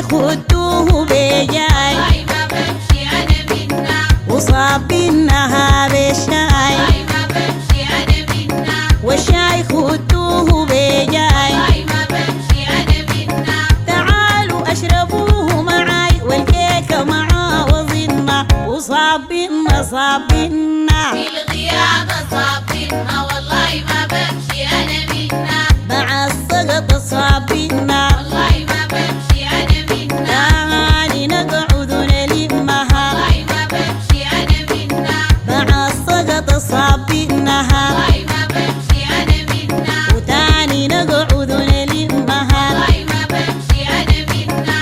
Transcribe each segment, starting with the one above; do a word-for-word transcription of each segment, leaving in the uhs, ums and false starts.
خدوه بيجاي والله ما بمشي أنا منها وصابينها بالشاي والله ما بمشي أنا منها والشاي خدوه بيجاي والله ما بمشي أنا منها تعالوا اشربوه معاي والكيك معاه وظننا وصابينا صابينا في الغيابة صابينها والله ما بمشي أنا منها مع السقط صابينا والله ما بمشي أنا منها تعالي نقعد نلمها والله ما بمشي أنا منها مع السقط صابينها والله ما بمشي أنا منها وتاني نقعد نلمها والله ما بمشي أنا منها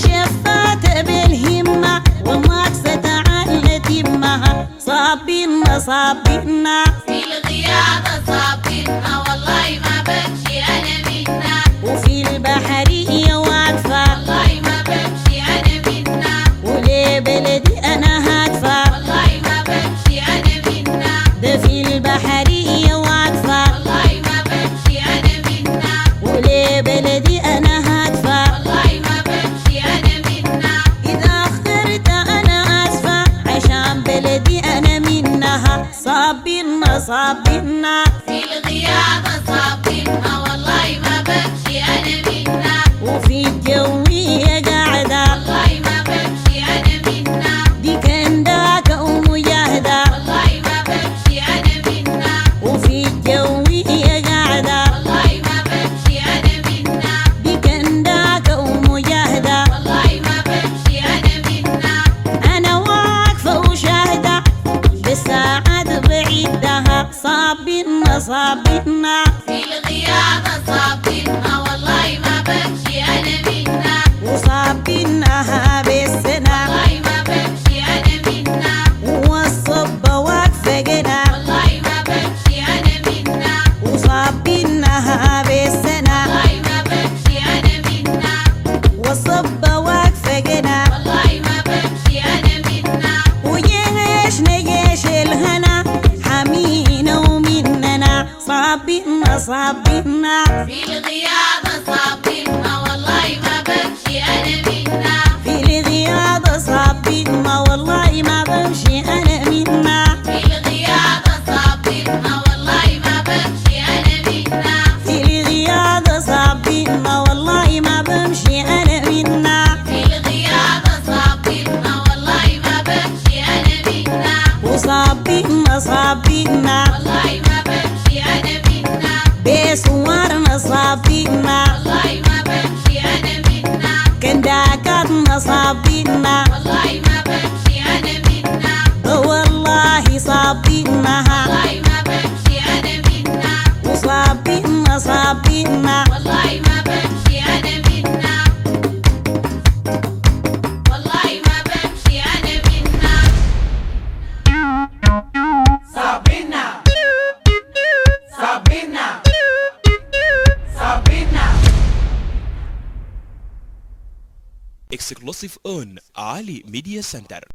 الشفات بالهمة والماكسة تعال نتمها صابينا صابينا في الغيابة صابينها والله ما بمشي أنا منها وفي البحرية واقفة والله ما بمشي أنا منها وليه بلدي أنا هادفة والله ما بمشي أنا منها ده في البحرية واقفة والله ما بمشي أنا منها وليه بلدي أنا هادفة والله ما بمشي أنا منها إذا أخرت أنا آسفة عشان بلدي أنا منها صابينا صابينا في الغيابة صابينها والله ما بمشي أنا منها وفي الجوية قاعدة والله ما بمشي أنا منها دي كنداك ومجاهدة والله ما بمشي أنا منها وفي الجوية قاعدة والله ما بمشي أنا منها دي كنداك ومجاهدة والله ما بمشي أنا منها أنا واقفة وشاهدة بالساعات بعيدها صابينا صابينا في الغيابة صابينها والله ما بمشي أنا منها وصابينها بالسنة والله ما بمشي أنا منها والصبة واقفة قنا والله ما بمشي أنا منها وصابينها بالسنة والله ما بمشي أنا منها والصبة واقفة قنا والله ما بمشي أنا منها وجيشنا جيش الهنا حمينا ومننا صابينا صابينا في الغيابة صابينها والله ما بمشي أنا منها في الغيابة صابينا والله ما بمشي أنا منا في الغيابة صابينها والله ما بمشي أنا منها في الغيابة صابينا والله ما بمشي أنا منا في الغيابة صابينها والله ما بمشي أنا منها وصابينا صابينا والله ما بمشي أنا منها بصورنا صابينا والله ما بمشي أنا منها كنداكاتنا صابينا والله ما بمشي أنا منها والله صابينها والله ما بمشي أنا منها وصابينا صابينا والله ما بمشي أنا منها والله ما بمشي أنا منها Sabina, Sabina, Sabina. Exclusive on Ali Media Center.